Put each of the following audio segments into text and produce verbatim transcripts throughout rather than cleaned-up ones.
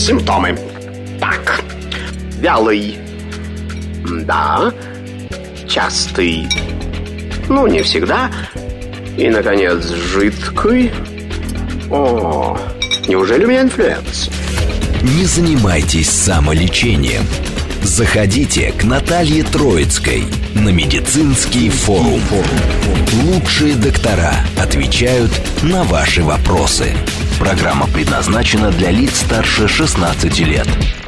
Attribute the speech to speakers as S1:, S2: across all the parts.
S1: Симптомы. Так, вялый. Да. Частый. Ну, не всегда. И, наконец, жидкий. О, неужели у меня инфлюенс?
S2: Не занимайтесь самолечением. Заходите к Наталье Троицкой на медицинский форум. Лучшие доктора отвечают на ваши вопросы. Программа предназначена для лиц старше шестнадцати лет.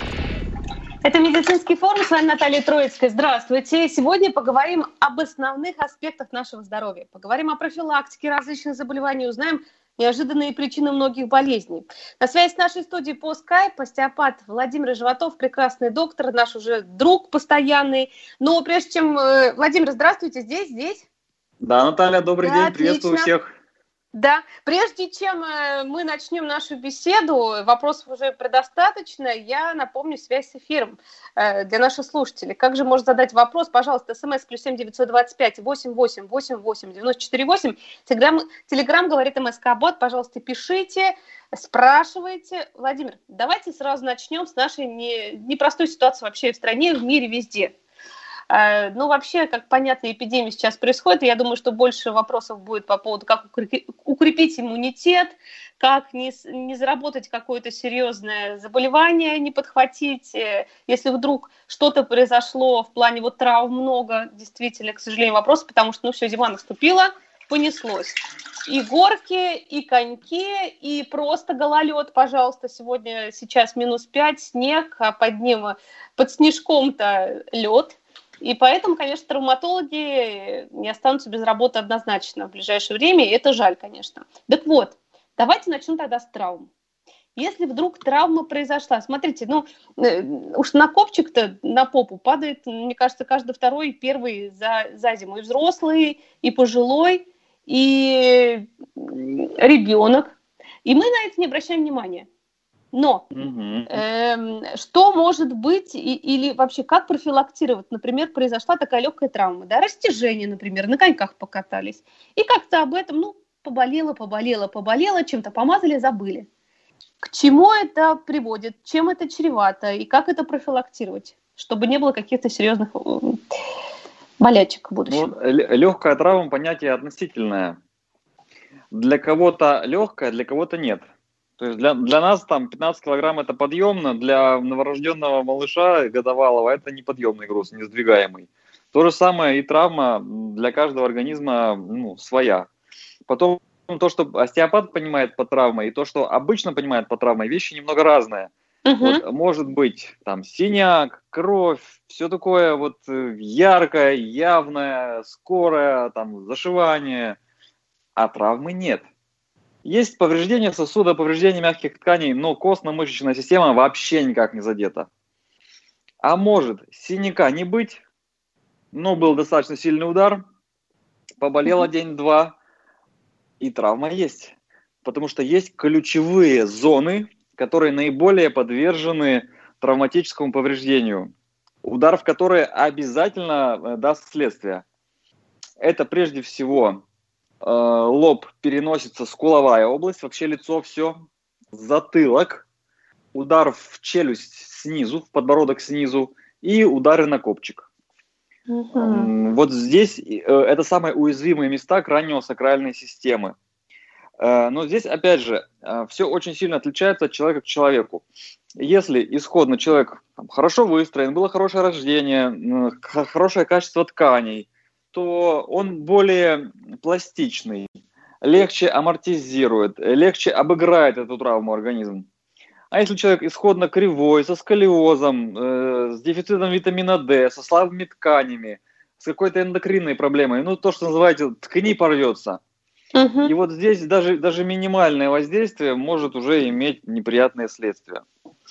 S3: Это медицинский форум. С вами Наталья Троицкая. Здравствуйте. Сегодня поговорим об основных аспектах нашего здоровья. Поговорим о профилактике различных заболеваний. Узнаем неожиданные причины многих болезней. На связи с нашей студией по скайп остеопат Владимир Животов, прекрасный доктор, наш уже друг постоянный. Но прежде чем... Владимир, здравствуйте. Здесь, здесь?
S4: Да, Наталья, добрый
S3: да,
S4: день. Приветствую
S3: отлично.
S4: всех.
S3: Да, прежде чем мы начнем нашу беседу, вопросов уже предостаточно, я напомню связь с эфиром для наших слушателей. Как же можно задать вопрос? Пожалуйста, смс плюс семь девятьсот двадцать пять восемьдесят восемь восемьдесят восемь девяносто четыре восемь. Телеграм, телеграм говорит МСК-бот. Пожалуйста, пишите, спрашивайте. Владимир, давайте сразу начнем с нашей не, непростой ситуации вообще в стране, в мире, везде. Ну, вообще, как понятно, эпидемия сейчас происходит, и я думаю, что больше вопросов будет по поводу, как укрепить иммунитет, как не, не заработать какое-то серьезное заболевание, не подхватить. Если вдруг что-то произошло в плане вот травм много, действительно, к сожалению, вопрос, потому что, ну, все, зима наступила, понеслось. И горки, и коньки, и просто гололед, пожалуйста. Сегодня, сейчас минус пять, снег, а под ним, под снежком-то лед. И поэтому, конечно, травматологи не останутся без работы однозначно в ближайшее время, и это жаль, конечно. Так вот, давайте начнем тогда с травм. Если вдруг травма произошла, смотрите, ну, уж на копчик-то, на попу падает, мне кажется, каждый второй и первый за, за зиму. И взрослый, и пожилой, и ребенок. И мы на это не обращаем внимания. Но
S4: Угу.
S3: э, что может быть и, или вообще как профилактировать? Например, произошла такая легкая травма, да, растяжение, например, на коньках покатались. И как-то об этом, ну, поболело, поболело, поболело, чем-то помазали, забыли. К чему это приводит? Чем это чревато? И как это профилактировать? Чтобы не было каких-то серьезных болячек в будущем.
S4: Ну, легкая травма — понятие относительное. Для кого-то легкая, для кого-то нет. То есть для, для нас там пятнадцать килограмм это подъемно, для новорожденного малыша годовалого это неподъемный груз, несдвигаемый. То же самое и травма для каждого организма, ну, своя. Потом то, что остеопат понимает под травмой, и то, что обычно понимает под травмой, вещи немного разные.
S3: Угу.
S4: Вот, может быть там синяк, кровь, все такое вот яркое, явное, скорое, там зашивание, а травмы нет. Есть повреждение сосуда, повреждение мягких тканей, но костно-мышечная система вообще никак не задета. А может синяка не быть, но был достаточно сильный удар, поболело день-два, и травма есть. Потому что есть ключевые зоны, которые наиболее подвержены травматическому повреждению, удар в которые обязательно даст следствие. Это прежде всего лоб, переносится, скуловая область, вообще лицо, все, затылок, удар в челюсть снизу, в подбородок снизу и удары на копчик. Uh-huh. Вот здесь это самые уязвимые места краниосакральной системы. Но здесь, опять же, все очень сильно отличается от человека к человеку. Если исходно человек там хорошо выстроен, было хорошее рождение, хорошее качество тканей, то он более пластичный, легче амортизирует, легче обыграет эту травму организм. А если человек исходно кривой, со сколиозом, э, с дефицитом витамина D, со слабыми тканями, с какой-то эндокринной проблемой, ну то, что называете, ткани порвется. Угу. И вот здесь даже, даже минимальное воздействие может уже иметь неприятные следствия.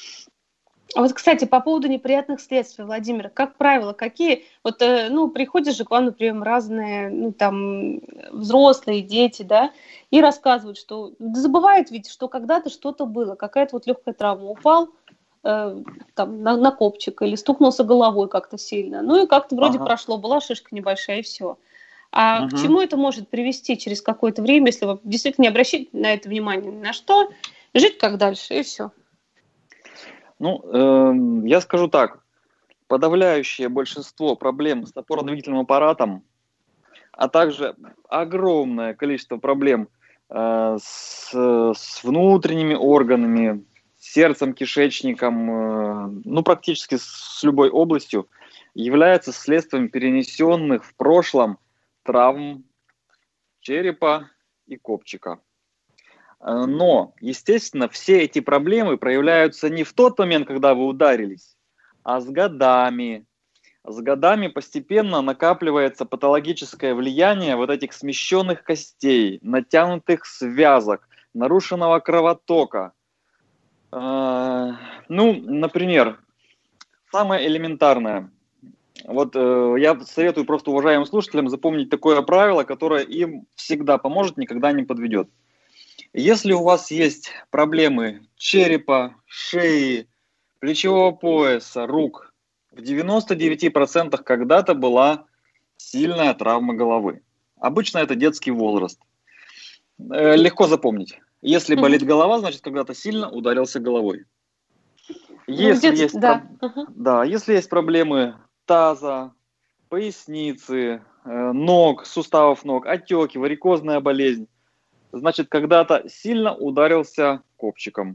S3: А вот, кстати, по поводу неприятных следствий, Владимир, как правило, какие, вот, ну, приходят же к вам на прием разные, ну, там, взрослые, дети, да, и рассказывают, что, забывают ведь, что когда-то что-то было, какая-то вот легкая травма, упал, э, там, на, на копчик или стукнулся головой как-то сильно, ну, и как-то вроде ага. прошло, была шишка небольшая, и все. А угу. к чему это может привести через какое-то время, если вы действительно не обращаете на это внимание ни на что, жить как дальше, и все.
S4: Ну, э, я скажу так. Подавляющее большинство проблем с опорно-двигательным аппаратом, а также огромное количество проблем э, с, с внутренними органами, сердцем, кишечником, э, ну, практически с любой областью, является следствием перенесенных в прошлом травм черепа и копчика. Но, естественно, все эти проблемы проявляются не в тот момент, когда вы ударились, а с годами. С годами постепенно накапливается патологическое влияние вот этих смещенных костей, натянутых связок, нарушенного кровотока. Ну, например, самое элементарное. Вот э, я советую просто уважаемым слушателям запомнить такое правило, которое им всегда поможет, никогда не подведет. Если у вас есть проблемы черепа, шеи, плечевого пояса, рук, в девяноста девяти процентах когда-то была сильная травма головы. Обычно это детский возраст. Э, легко запомнить. Если болит голова, значит когда-то сильно ударился головой. Если, ну, есть, да. Про... Да, если есть проблемы таза, поясницы, ног, суставов ног, отеки, варикозная болезнь, значит, когда-то сильно ударился копчиком.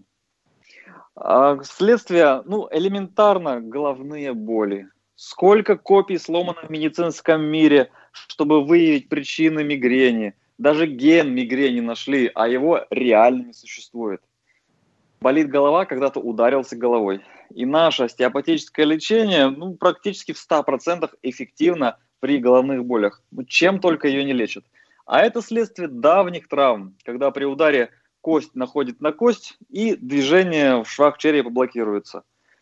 S4: Следствие, ну, элементарно головные боли. Сколько копий сломано в медицинском мире, чтобы выявить причины мигрени. Даже ген мигрени нашли, а его реально не существует. Болит голова, когда-то ударился головой. И наше остеопатическое лечение, ну, практически в ста процентах эффективно при головных болях. Ну, чем только ее не лечат. А это следствие давних травм, когда при ударе кость находит на кость и движение в швах черепа блокируется.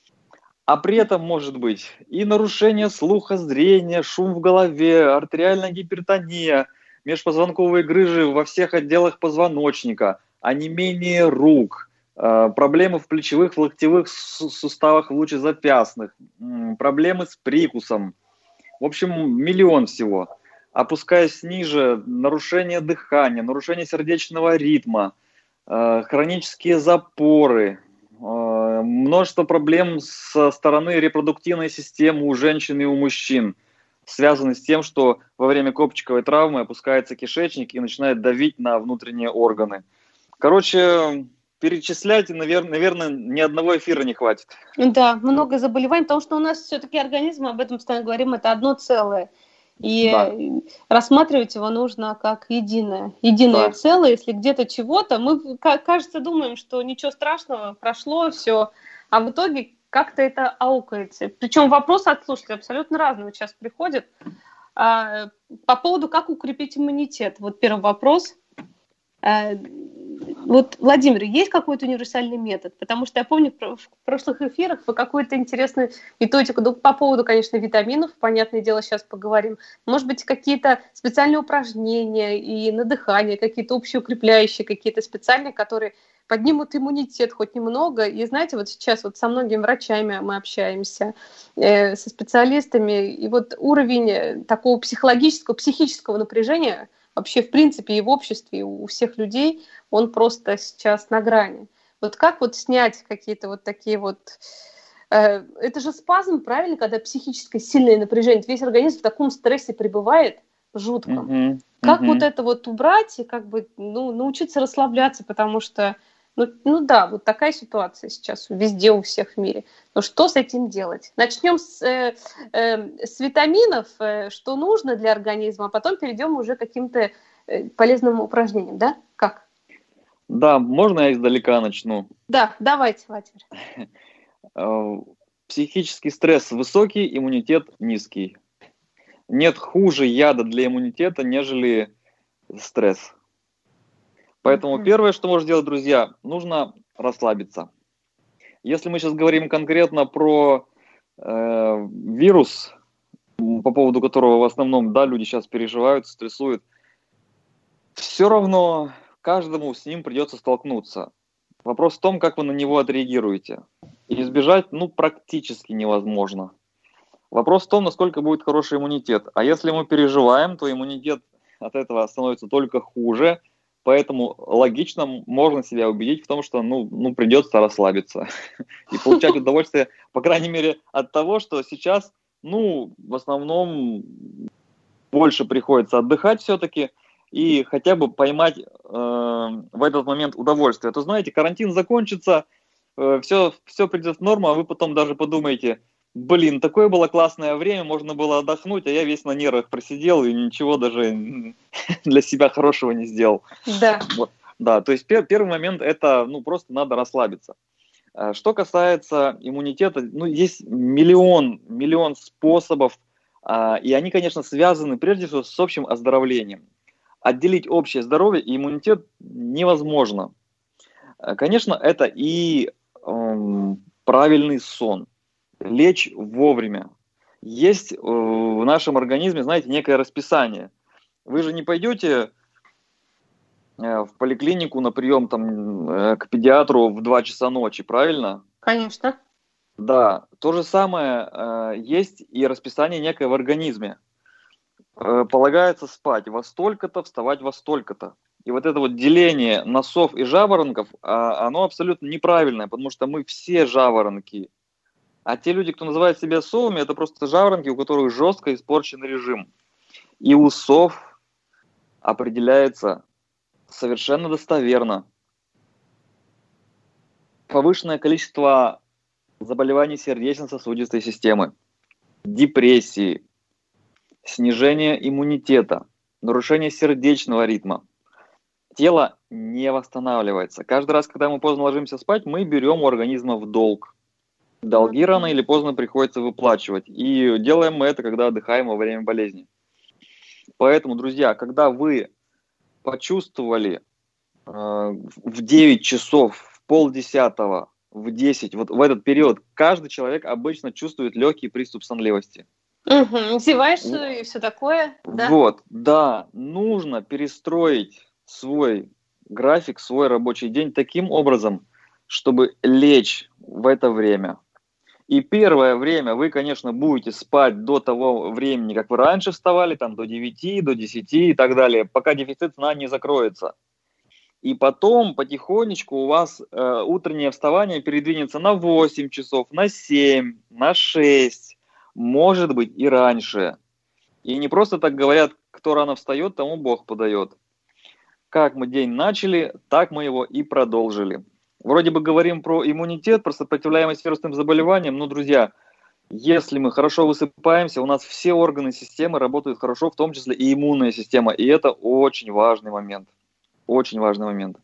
S4: А при этом может быть и нарушение слуха, зрения, шум в голове, артериальная гипертония, межпозвонковые грыжи во всех отделах позвоночника, онемение рук, проблемы в плечевых, в локтевых суставах, в лучезапястных, проблемы с прикусом. В общем, миллион всего. Опускаясь ниже, нарушение дыхания, нарушение сердечного ритма, хронические запоры, множество проблем со стороны репродуктивной системы у женщин и у мужчин, связаны с тем, что во время копчиковой травмы опускается кишечник и начинает давить на внутренние органы. Короче, перечислять, наверное, наверное, ни одного эфира не хватит.
S3: Да, много заболеваний, потому что у нас все-таки организм, об этом постоянно говорим, это одно целое. И да. рассматривать его нужно как единое, единое да. целое. Если где-то чего-то, мы, кажется, думаем, что ничего страшного, прошло все, а в итоге как-то это аукается. Причем вопросы от слушателей абсолютно разные сейчас приходят. А, по поводу, как укрепить иммунитет. Вот первый вопрос. А, вот, Владимир, есть какой-то универсальный метод? Потому что я помню в прошлых эфирах вы какую-то интересную методику, ну, по поводу, конечно, витаминов, понятное дело, сейчас поговорим. Может быть, какие-то специальные упражнения и на дыхание, какие-то общеукрепляющие, какие-то специальные, которые поднимут иммунитет хоть немного. И знаете, вот сейчас вот со многими врачами мы общаемся, э, со специалистами, и вот уровень такого психологического, психического напряжения вообще, в принципе, и в обществе, и у всех людей, он просто сейчас на грани. Вот как вот снять какие-то вот такие вот... Э, это же спазм, правильно, когда психическое сильное напряжение, весь организм в таком стрессе пребывает жутком. Mm-hmm. Как mm-hmm. вот это вот убрать и как бы ну, научиться расслабляться, потому что, ну, ну да, вот такая ситуация сейчас везде у всех в мире. Но что с этим делать? Начнем с, э, э, с витаминов, э, что нужно для организма, а потом перейдем уже к каким-то э, полезным упражнениям, да? Как?
S4: Да, можно я издалека начну?
S3: Да, давайте, Владимир.
S4: Психический стресс высокий, иммунитет низкий. Нет хуже яда для иммунитета, нежели стресс. Поэтому mm-hmm. первое, что можно делать, друзья, нужно расслабиться. Если мы сейчас говорим конкретно про э, вирус, по поводу которого в основном да, люди сейчас переживают, стрессуют, все равно каждому с ним придется столкнуться. Вопрос в том, как вы на него отреагируете. И избежать ну, практически невозможно. Вопрос в том, насколько будет хороший иммунитет. А если мы переживаем, то иммунитет от этого становится только хуже. Поэтому логично можно себя убедить в том, что ну, ну придется расслабиться и получать удовольствие, по крайней мере, от того, что сейчас, ну, в основном больше приходится отдыхать все-таки и хотя бы поймать э, в этот момент удовольствие. То знаете, карантин закончится, э, все, все придет в норму, а вы потом даже подумаете, блин, такое было классное время, можно было отдохнуть, а я весь на нервах просидел и ничего даже для себя хорошего не сделал.
S3: Да.
S4: Вот. Да, то есть пер, первый момент это, ну, просто надо расслабиться. Что касается иммунитета, ну, есть миллион, миллион способов, и они, конечно, связаны прежде всего с общим оздоровлением. Отделить общее здоровье и иммунитет невозможно. Конечно, это и эм, правильный сон. Лечь вовремя. Есть э, в нашем организме, знаете, некое расписание. Вы же не пойдете э, в поликлинику на прием там, э, к педиатру в два часа ночи, правильно?
S3: Конечно.
S4: Да, то же самое э, есть и расписание некое в организме. Э, полагается спать во столько-то, вставать во столько-то. И вот это вот деление на сов и жаворонков, э, оно абсолютно неправильное, потому что мы все жаворонки. А те люди, кто называет себя совами, это просто жаворонки, у которых жестко испорчен режим. И у сов определяется совершенно достоверно повышенное количество заболеваний сердечно-сосудистой системы, депрессии, снижение иммунитета, нарушение сердечного ритма. Тело не восстанавливается. Каждый раз, когда мы поздно ложимся спать, мы берем у организма в долг. Долги рано или поздно приходится выплачивать. И делаем мы это, когда отдыхаем во время болезни. Поэтому, друзья, когда вы почувствовали э, в девять часов, в полдесятого, в десять, вот в этот период, каждый человек обычно чувствует легкий приступ сонливости.
S3: Угу. Зеваешь и все такое. Да?
S4: Вот, да, нужно перестроить свой график, свой рабочий день таким образом, чтобы лечь в это время. И первое время вы, конечно, будете спать до того времени, как вы раньше вставали, там до девяти, до десяти и так далее, пока дефицит сна не закроется. И потом потихонечку у вас э, утреннее вставание передвинется на восемь часов, на семь, на шесть, может быть и раньше. И не просто так говорят, кто рано встает, тому Бог подает. Как мы день начали, так мы его и продолжили. Вроде бы говорим про иммунитет, про сопротивляемость вирусным заболеваниям, но, друзья, если мы хорошо высыпаемся, у нас все органы системы работают хорошо, в том числе и иммунная система, и это очень важный момент. Очень важный момент.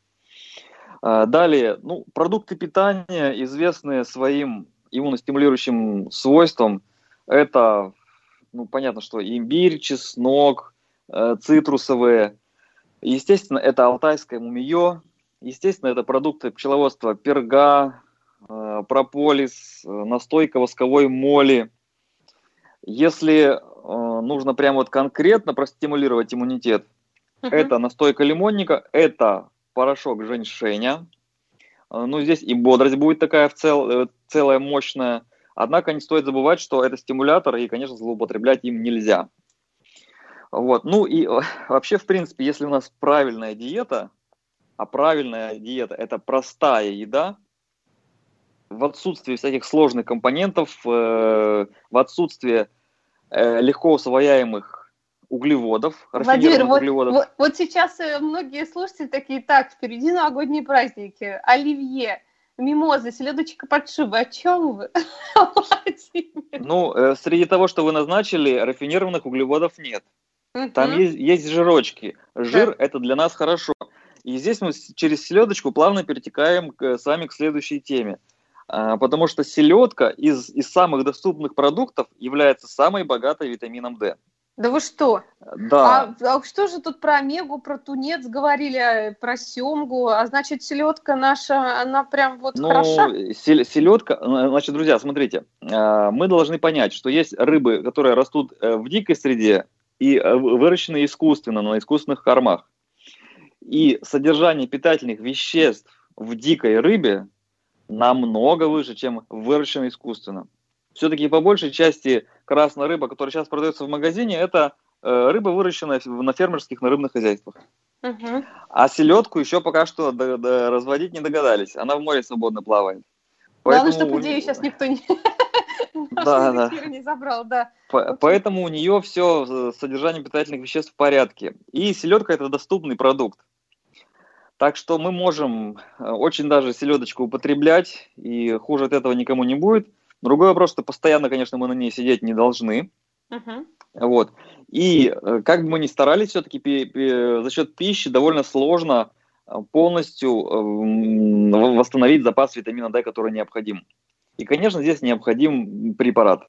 S4: Далее, ну, продукты питания, известные своим иммуностимулирующим свойствам, это, ну, понятно, что имбирь, чеснок, цитрусовые, естественно, это алтайское мумиё. Естественно, это продукты пчеловодства перга, э, прополис, э, настойка восковой моли. Если э, нужно прямо вот конкретно простимулировать иммунитет, uh-huh. это настойка лимонника, это порошок женьшеня. Э, ну, здесь и бодрость будет такая в цел, э, целая мощная. Однако не стоит забывать, что это стимулятор, и, конечно, злоупотреблять им нельзя. Вот. Ну и э, вообще, в принципе, если у нас правильная диета, а правильная диета – это простая еда, в отсутствии всяких сложных компонентов, э, в отсутствии э, легко усвояемых углеводов,
S3: Владимир, вот,
S4: углеводов.
S3: Вот, вот сейчас многие слушатели такие, так, впереди новогодние праздники, оливье, мимоза, селедочка под шубой. О чем вы?
S4: Ну, э, среди того, что вы назначили, рафинированных углеводов нет. Uh-huh. Там есть, есть жирочки. Жир да. – это для нас хорошо. И здесь мы через селедочку плавно перетекаем к, с вами к следующей теме. А, потому что селедка из, из самых доступных продуктов является самой богатой витамином D.
S3: Да вы что?
S4: Да.
S3: А, а что же тут про омегу, про тунец говорили, про семгу? А значит, селедка наша, она прям вот
S4: ну,
S3: хороша?
S4: Селедка, значит, друзья, смотрите, мы должны понять, что есть рыбы, которые растут в дикой среде и выращены искусственно, на искусственных кормах. И содержание питательных веществ в дикой рыбе намного выше, чем выращено искусственно. Все-таки по большей части красная рыба, которая сейчас продается в магазине, это рыба, выращенная на фермерских, на рыбных хозяйствах.
S3: Угу.
S4: А селедку еще пока что до- до- разводить не догадались. Она в море свободно плавает.
S3: Главное,
S4: Поэтому
S3: чтобы
S4: у
S3: идею
S4: не-
S3: сейчас никто не...
S4: Да,
S3: наши
S4: да.
S3: эфиры не забрал, да.
S4: По-
S3: Очень-
S4: Поэтому у нее все с содержанием питательных веществ в порядке. И селедка это доступный продукт. Так что мы можем э, очень даже селедочку употреблять, и хуже от этого никому не будет. Другой вопрос, что постоянно, конечно, мы на ней сидеть не должны.
S3: Мгм.
S4: Вот. И э, как бы мы ни старались, все-таки пи- пи- за счет пищи довольно сложно э, полностью э, м, восстановить запас витамина D, который необходим. И, конечно, здесь необходим препарат.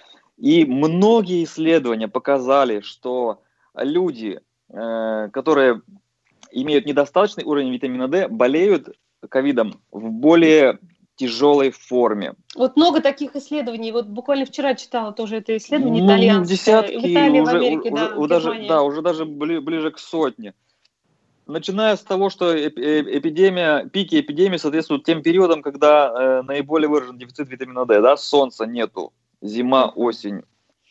S4: И многие исследования показали, что люди, э, которые имеют недостаточный уровень витамина D, болеют ковидом в более тяжелой форме.
S3: Вот много таких исследований. Вот буквально вчера читала тоже это исследование
S4: Ну,
S3: итальянское.
S4: десятки,
S3: В Италии, в
S4: уже,
S3: Америке,
S4: уже,
S3: да,
S4: уже
S3: в
S4: даже,
S3: Германии.
S4: да, уже даже бли- ближе к сотне. Начиная с того, что эп- э- эпидемия, пики эпидемии соответствуют тем периодам, когда э, наиболее выражен дефицит витамина D, да, солнца нету, зима,
S3: Мгм.
S4: осень.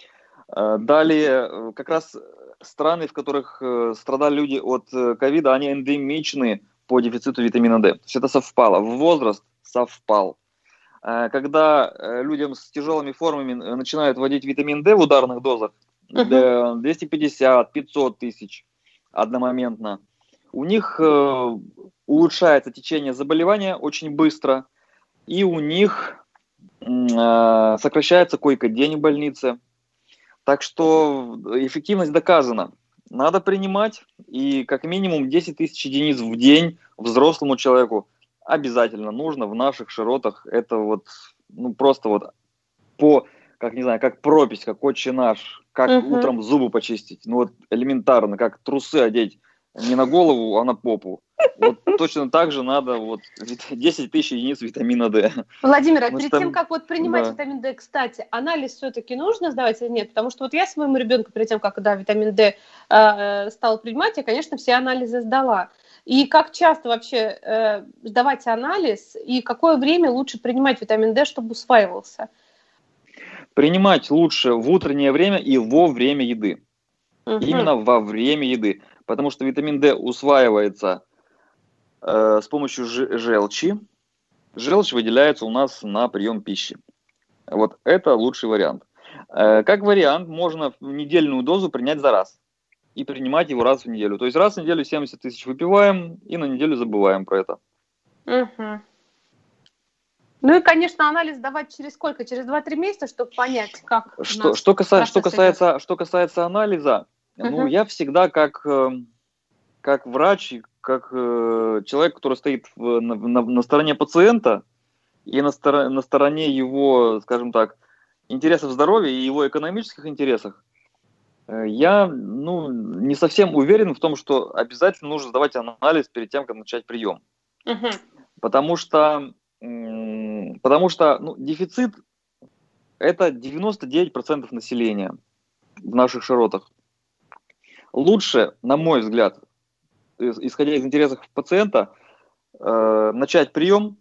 S4: Э, Далее, э, как раз страны, в которых э, страдали люди от э, ковида, они эндемичны по дефициту витамина D. То есть это совпало. Возраст совпал. Э, Когда э, людям с тяжелыми формами э, начинают вводить витамин D в ударных дозах,
S3: Мгм.
S4: э, двести пятьдесят - пятьсот тысяч одномоментно, у них э, улучшается течение заболевания очень быстро, и у них м, э, сокращается койко-день в больнице. Так что эффективность доказана. Надо принимать, и как минимум десять тысяч единиц в день взрослому человеку обязательно нужно в наших широтах. Это вот, ну, просто вот по, как не знаю, как пропись, как отче наш, как
S3: Мгм.
S4: утром зубы почистить. Ну вот элементарно, как трусы одеть не на голову, а на попу. Вот точно так же надо вот десять тысяч единиц витамина D.
S3: Владимир, а
S4: Потому
S3: перед
S4: что-
S3: тем, как вот принимать
S4: да.
S3: витамин D, кстати, анализ все-таки нужно сдавать или нет? Потому что вот я своему ребенку перед тем, как да, витамин D э, стала принимать, я, конечно, все анализы сдала. И как часто вообще э, сдавать анализ, и какое время лучше принимать витамин D, чтобы усваивался?
S4: Принимать лучше в утреннее время и во время еды.
S3: Мгм.
S4: Именно во время еды. Потому что витамин D усваивается э, с помощью же- желчи. Желчь выделяется у нас на прием пищи. Вот это лучший вариант. Э, как вариант, можно недельную дозу принять за раз. И принимать его раз в неделю. То есть раз в неделю семьдесят тысяч выпиваем и на неделю забываем про это.
S3: Мгм. Ну и, конечно, анализ давать через сколько? Через два-три месяца, чтобы понять, как у
S4: Что,
S3: нас
S4: что, каса- что,
S3: процесс
S4: касается, что касается анализа, ну,
S3: Мгм.
S4: я всегда как, э, как врач, и как э, человек, который стоит в- на, на- на стороне пациента и на, стор- на стороне его, скажем так, интересов здоровья и его экономических интересах, э, я ну, не совсем уверен в том, что обязательно нужно сдавать анализ перед тем, как начать прием.
S3: Мгм.
S4: Потому что, м, потому что ну, дефицит – это девяносто девять процентов населения в наших широтах. Лучше, на мой взгляд, ис- исходя из интересов пациента, э, начать прием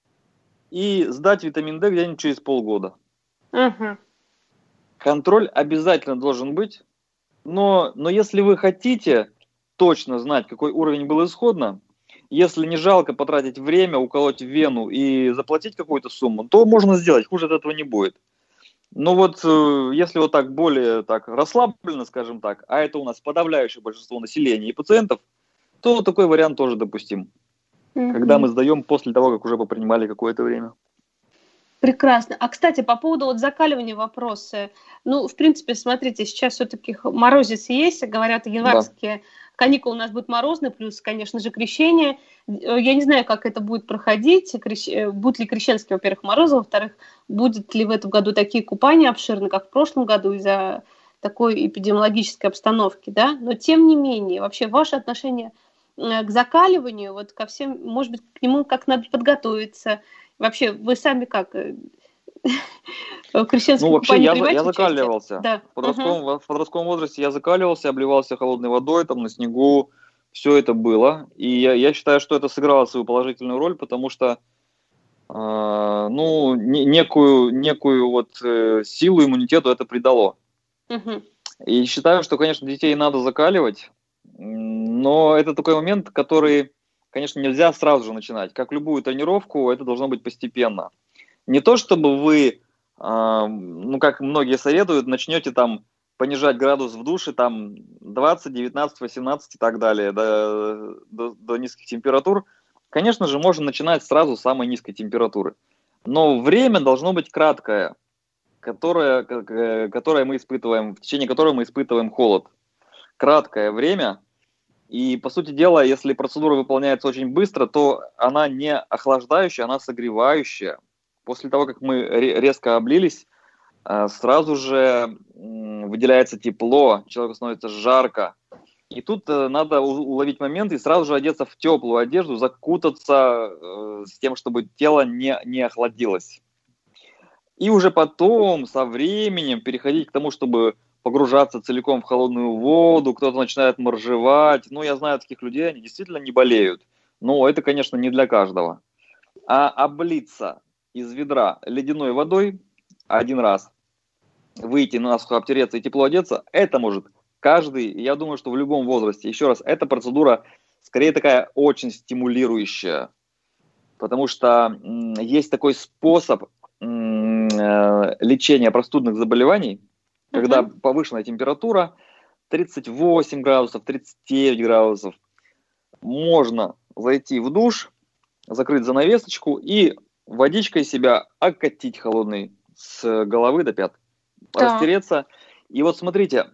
S4: и сдать витамин D где-нибудь через полгода.
S3: Мгм.
S4: Контроль обязательно должен быть, но, но если вы хотите точно знать, какой уровень был исходно, если не жалко потратить время, уколоть вену и заплатить какую-то сумму, то можно сделать, хуже от этого не будет. Но вот э, если вот так более так расслабленно, скажем так, а это у нас подавляющее большинство населения и пациентов, то такой вариант тоже допустим, когда мы сдаем после того, как уже попринимали какое-то время.
S3: Прекрасно. А, кстати, по поводу вот закаливания вопросы. Ну, в принципе, смотрите, сейчас все-таки морозец есть, говорят, январские каникулы у нас будут морозные, плюс, конечно же, крещение. Я не знаю, как это будет проходить, крещ... будут ли крещенские, во-первых, морозы, во-вторых, будет ли в этом году такие купания обширные, как в прошлом году из-за такой эпидемиологической обстановки, да? Но, тем не менее, вообще ваше отношение к закаливанию, вот ко всем, может быть, к нему как надо подготовиться. Вообще, вы сами как? В крещенском
S4: Ну, вообще,
S3: купании
S4: я, за-
S3: принимаете
S4: я
S3: участие?
S4: закаливался.
S3: Да.
S4: В подростковом, в подростковом возрасте я закаливался, обливался холодной водой, там, на снегу. Все это было. И я, я считаю, что это сыграло свою положительную роль, потому что э, ну, не- некую, некую вот э, силу иммунитету это придало.
S3: Мгм.
S4: И считаю, что, конечно, детей надо закаливать. но это такой момент, который, конечно, нельзя сразу же начинать. Как любую тренировку, это должно быть постепенно. Не то, чтобы вы, ну, как многие советуют, начнете там понижать градус в душе там двадцать, девятнадцать, восемнадцать и так далее до, до, до низких температур. Конечно же, можно начинать сразу с самой низкой температуры. Но время должно быть краткое, которое, которое мы испытываем, в течение которого мы испытываем холод. Краткое время. И, по сути дела, если процедура выполняется очень быстро, то она не охлаждающая, она согревающая. После того, как мы резко облились, сразу же выделяется тепло, человеку становится жарко. И тут надо уловить момент и сразу же одеться в теплую одежду, закутаться с тем, чтобы тело не, не охладилось. И уже потом, со временем, переходить к тому, чтобы погружаться целиком в холодную воду, кто-то начинает моржевать. Ну, я знаю таких людей, они действительно не болеют. Но это, конечно, не для каждого. А облиться из ведра ледяной водой один раз, выйти насухо обтереться и тепло одеться, это может каждый, я думаю, что в любом возрасте. Еще раз, эта процедура скорее такая очень стимулирующая, потому что м, есть такой способ м, э, лечения простудных заболеваний, uh-huh. когда повышенная температура, тридцать восемь градусов, тридцать девять градусов, можно зайти в душ, закрыть занавесочку и водичкой себя окатить холодной с головы до пят, да. растереться. И вот смотрите,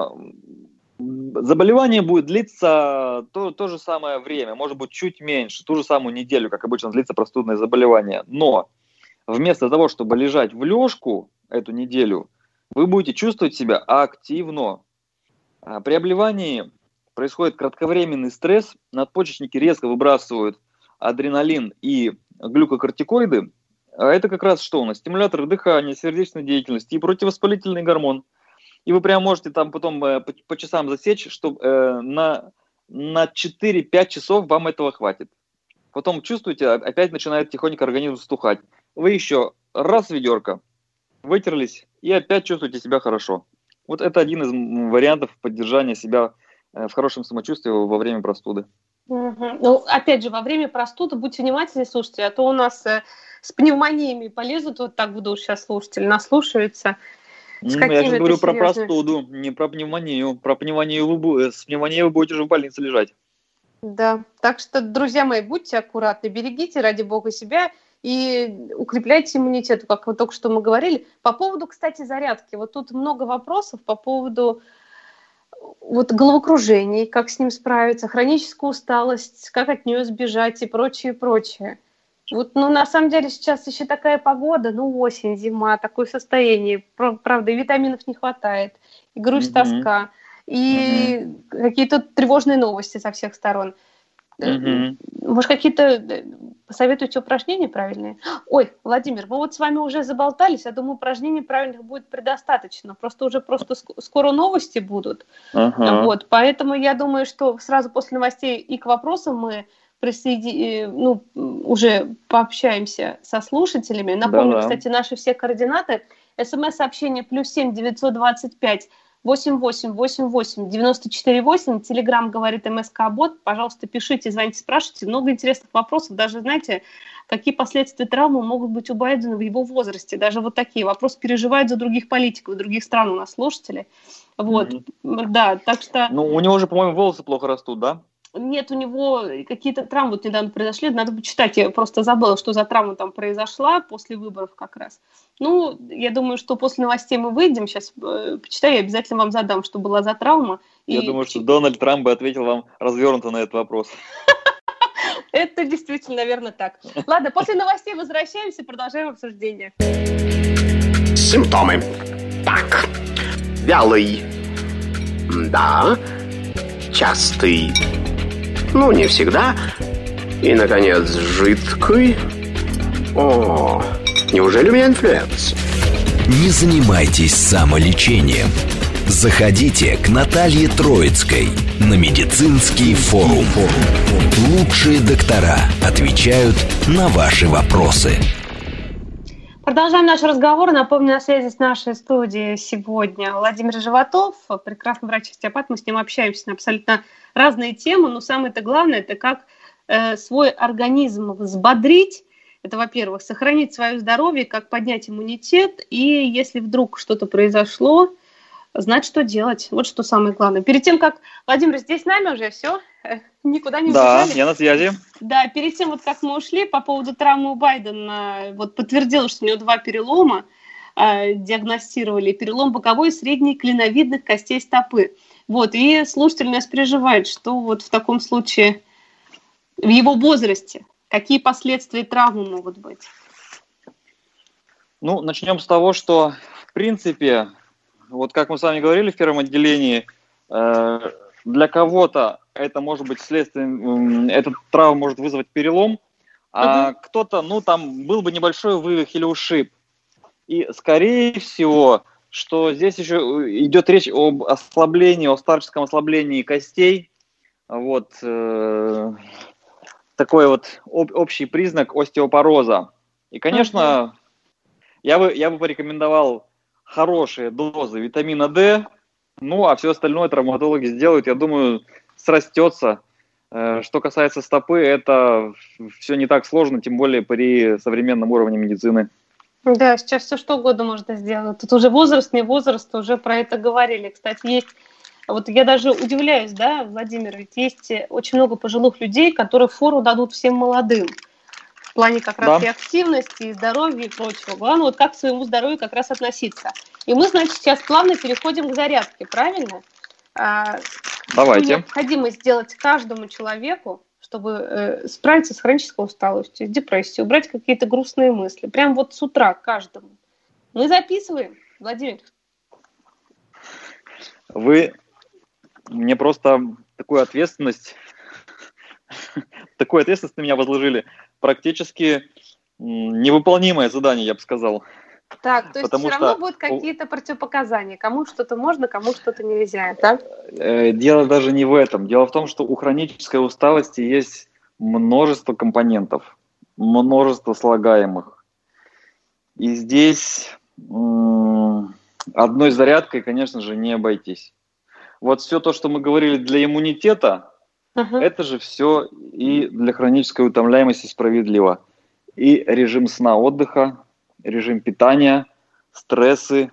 S4: заболевание будет длиться то, то же самое время, может быть чуть меньше, ту же самую неделю, как обычно длится простудное заболевание. Но вместо того, чтобы лежать в лёжку эту неделю, вы будете чувствовать себя активно. При обливании происходит кратковременный стресс, надпочечники резко выбрасывают адреналин и глюкокортикоиды. А это как раз что у нас? Стимуляторы дыхания, сердечной деятельности и противовоспалительный гормон. И вы прямо можете там потом э, по, по часам засечь, что э, на, на четыре-пять часов вам этого хватит. Потом чувствуете, опять начинает тихонько организм стухать. Вы еще раз ведерко, вытерлись и опять чувствуете себя хорошо. Вот это один из вариантов поддержания себя э, в хорошем самочувствии во время простуды.
S3: Угу. Ну, опять же, во время простуды будьте внимательны, слушайте, а то у нас э, с пневмониями полезут вот так в душ сейчас слушатели, наслушаются.
S4: Ну, я же говорю про простуду, не про пневмонию. Про пневмонию вы, с пневмонией вы будете уже в больнице лежать.
S3: Да, так что, друзья мои, будьте аккуратны, берегите, ради бога, себя и укрепляйте иммунитет, как вот только что мы говорили. По поводу, кстати, зарядки. Вот тут много вопросов по поводу вот головокружений, как с ним справиться, хроническую усталость, как от нее сбежать и прочее, прочее. Вот, ну, на самом деле, сейчас еще такая погода, ну, осень, зима, такое состояние, правда, и витаминов не хватает, и грусть, mm-hmm. тоска, и mm-hmm. какие-то тревожные новости со всех сторон. Mm-hmm. Может, какие-то посоветуете упражнения правильные? Ой, Владимир, мы вот с вами уже заболтались, я думаю, упражнений правильных будет предостаточно, просто уже просто скоро новости будут, uh-huh. вот, поэтому я думаю, что сразу после новостей и к вопросам мы присоеди... ну, уже пообщаемся со слушателями. Напомню, да-да. Кстати, наши все координаты. СМС-сообщение плюс семь девятьсот двадцать пять восемь восемь восемь восемь девяносто четыре восемь. Телеграм говорит МСК-бот. Пожалуйста, пишите, звоните, спрашивайте. Много интересных вопросов. Даже, знаете, какие последствия травмы могут быть у Байдена в его возрасте. Даже вот такие вопросы переживают за других политиков, других стран у нас слушатели. Вот, mm-hmm. да, так что...
S4: Ну, у него же, по-моему, волосы плохо растут, да?
S3: Нет, у него какие-то травмы вот недавно произошли, надо почитать, я просто забыла, что за травма там произошла после выборов как раз. Ну, я думаю, что после новостей мы выйдем, сейчас э, почитаю, я обязательно вам задам, что была за травма.
S4: Я и... думаю, что Дональд Трамп бы ответил вам развернуто на этот вопрос.
S3: Это действительно, наверное, так. Ладно, после новостей возвращаемся, продолжаем обсуждение.
S1: Симптомы. Так, вялый, да, частый, ну, не всегда. И, наконец, жидкий. О, неужели у меня инфлюенс?
S2: Не занимайтесь самолечением. Заходите к Наталье Троицкой на медицинский форум. Лучшие доктора отвечают на ваши вопросы.
S3: Продолжаем наш разговор. Напомню, на связи с нашей студией сегодня Владимир Животов, прекрасный врач-остеопат. Мы с ним общаемся на абсолютно разные темы, но самое-то главное, это как э, свой организм взбодрить. Это, во-первых, сохранить свое здоровье, как поднять иммунитет, и если вдруг что-то произошло, знать, что делать. Вот что самое главное. Перед тем, как... Владимир, здесь с нами уже все? Никуда не убежали?
S4: Да, я на связи.
S3: Да, перед тем, вот как мы ушли, по поводу травмы у Байдена, вот подтвердилось, что у него два перелома, э, диагностировали. Перелом боковой и средней клиновидных костей стопы. Вот, и слушатель нас переживает, что вот в таком случае в его возрасте, какие последствия травмы могут быть?
S4: Ну, начнем с того, что, в принципе, вот как мы с вами говорили в первом отделении, э, для кого-то это может быть следствием, эта травма может вызвать перелом, а uh-huh. кто-то, ну, там был бы небольшой вывих или ушиб. И, скорее всего, что здесь еще идет речь об ослаблении, о старческом ослаблении костей. Вот э, такой вот об, общий признак остеопороза. И, конечно, uh-huh. я бы, я бы порекомендовал хорошие дозы витамина D, ну, а все остальное травматологи сделают, я думаю, срастется. Что касается стопы, это все не так сложно, тем более при современном уровне медицины.
S3: Да, сейчас все что угодно можно сделать. Тут уже возраст, не возраст, уже про это говорили. Кстати, есть, вот я даже удивляюсь, да, Владимир, ведь есть очень много пожилых людей, которые фору дадут всем молодым. В плане как раз да. и активности, и здоровья, и прочего. Главное, вот как к своему здоровью как раз относиться. И мы, значит, сейчас плавно переходим к зарядке, правильно?
S4: Давайте.
S3: Необходимо сделать каждому человеку, чтобы э, справиться с хронической усталостью, с депрессией, убрать какие-то грустные мысли. Прям вот с утра каждому. Мы записываем, Владимир.
S4: Вы мне просто такую ответственность, такую ответственность на меня возложили. Практически невыполнимое задание, я бы сказал.
S3: Так, то есть Потому все равно что... будут какие-то противопоказания. Кому что-то можно, кому что-то нельзя, да?
S4: Дело даже не в этом. Дело в том, что у хронической усталости есть множество компонентов, множество слагаемых. И здесь м- одной зарядкой, конечно же, не обойтись. Вот все то, что мы говорили для иммунитета, uh-huh. это же все и для хронической утомляемости справедливо. И режим сна, отдыха, режим питания, стрессы,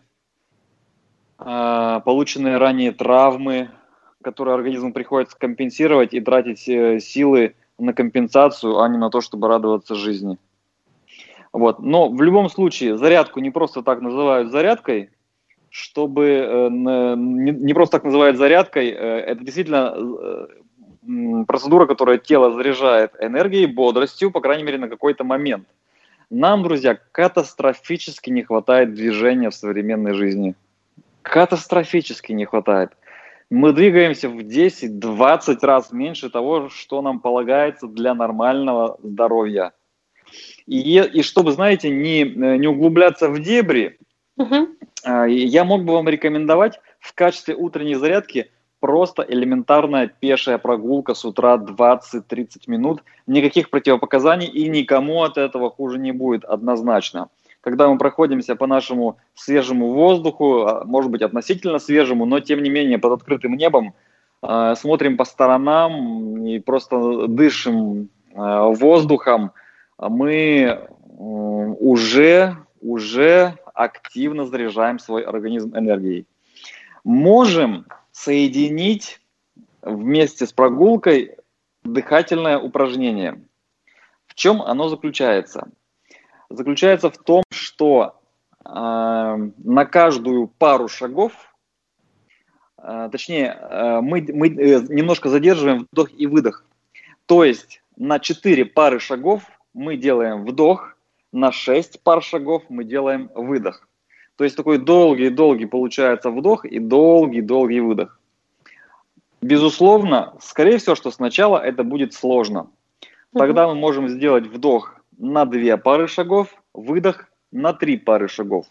S4: э, полученные ранее травмы, которые организму приходится компенсировать и тратить э, силы на компенсацию, а не на то, чтобы радоваться жизни. Вот. Но в любом случае зарядку не просто так называют зарядкой, чтобы э, не, не просто так называют зарядкой, э, это действительно э, процедура, которая тело заряжает энергией, бодростью, по крайней мере, на какой-то момент. Нам, друзья, катастрофически не хватает движения в современной жизни. Катастрофически не хватает. Мы двигаемся в десять-двадцать раз меньше того, что нам полагается для нормального здоровья. И, и чтобы, знаете, не, не углубляться в дебри, угу. я мог бы вам рекомендовать в качестве утренней зарядки просто элементарная пешая прогулка с утра двадцать-тридцать минут. Никаких противопоказаний и никому от этого хуже не будет однозначно. Когда мы проходимся по нашему свежему воздуху, может быть относительно свежему, но тем не менее под открытым небом, смотрим по сторонам и просто дышим воздухом, мы уже, уже активно заряжаем свой организм энергией. Можем соединить вместе с прогулкой дыхательное упражнение. В чем оно заключается? Заключается в том, что э, на каждую пару шагов, э, точнее, э, мы, мы э, немножко задерживаем вдох и выдох. То есть на четыре пары шагов мы делаем вдох, на шесть пар шагов мы делаем выдох. То есть такой долгий-долгий получается вдох и долгий-долгий выдох. Безусловно, скорее всего, что сначала это будет сложно. Тогда мы можем сделать вдох на две пары шагов, выдох на три пары шагов.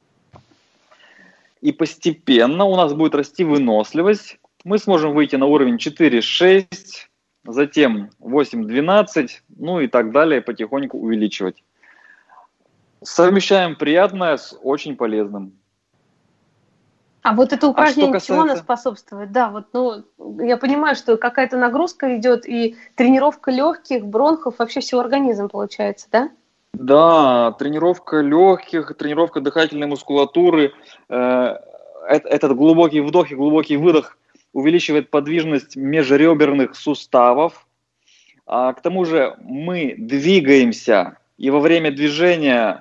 S4: И постепенно у нас будет расти выносливость. Мы сможем выйти на уровень четыре-шесть, затем восемь-двенадцать, ну и так далее, потихоньку увеличивать. Совмещаем приятное с очень полезным.
S3: А вот это упражнение
S4: а
S3: чего оно способствует? Да, вот, ну, я понимаю, что какая-то нагрузка идет, и тренировка легких, бронхов, вообще всего организма получается, да?
S4: Да, тренировка легких, тренировка дыхательной мускулатуры, э, этот глубокий вдох и глубокий выдох увеличивает подвижность межреберных суставов. А к тому же мы двигаемся, и во время движения,